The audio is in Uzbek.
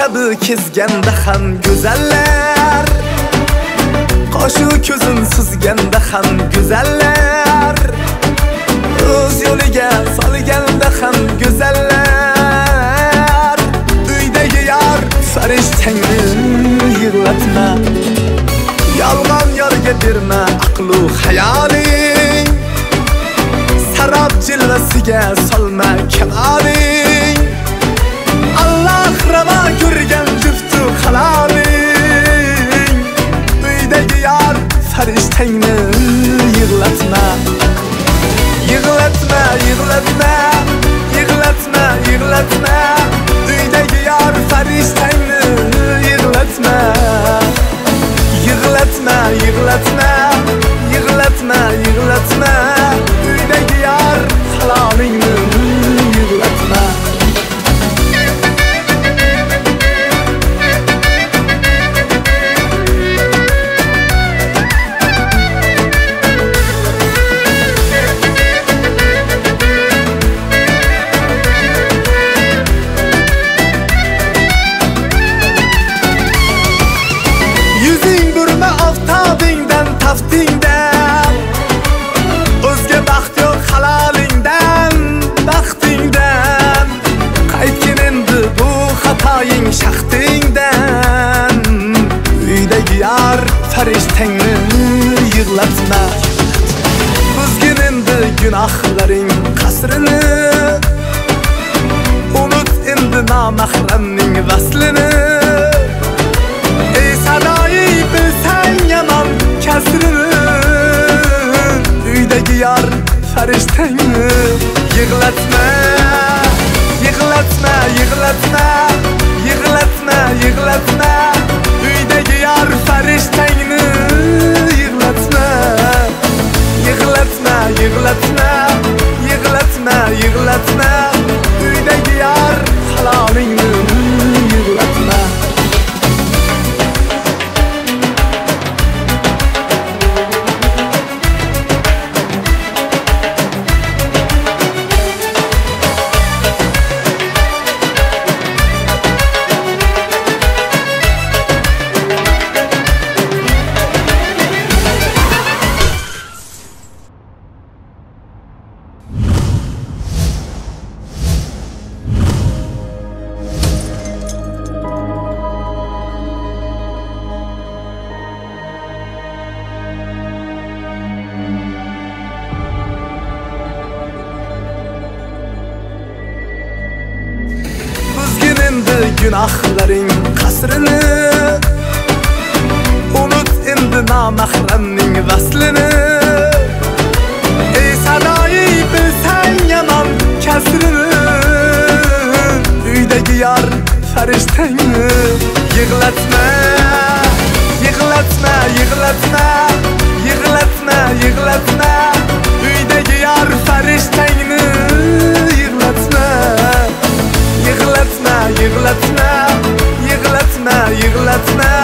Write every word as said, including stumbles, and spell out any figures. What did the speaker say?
kabi kezganda ham go'zallar, qoshu ko'zin suzganda ham go'zallar, o'z yo'liga solganda ham go'zallar. Uydagi yar farishtangni yig'latma, yolg'on yorga berma aqlu hayoling, sarab jilvasiga solma kamaling. Allah rava ko'rgan juftu haloling, uydagi yar farishtangni yig'latma, yig'latma, yig'latma, yig'latma, yig'latma, uydagi yar farishtangni yig'latma, yig'latma, yig'latma, yig'latma, yig'latma, uydagi yar halolingni yig'latma. Taftingdan o'zga baxt yo'q halolingdan, baxtingdan qaytgin endi bu xatoying shaxtingdan. Uydagi yar farishtangni yig'latma, buzgin endi gunohlaring qasrini, unut endi nomahramning vaslini. Ey sadoyi bilsang yomon kasrini, uydagi yar farishtangni yig'latma, yig'latma, yig'latma, yig'latma, yig'latma, uydagi yar farishtangni yig'latma, yig'latma, yig'latma, yig'latma, yig'latma, uydagi yar halolingni yig'latma. Gunohlaring qasrini, unut endi nomahramning vaslini. Ey sadoyi bilsang yomon kasrini, uydagi yar farishtangni yig'latma, yig'latma, yig'latma, yig'latma, yig'latma, uydagi yar farishtangni yig'latma, yig'latma, yig'latma, yig'latma, yig'latma,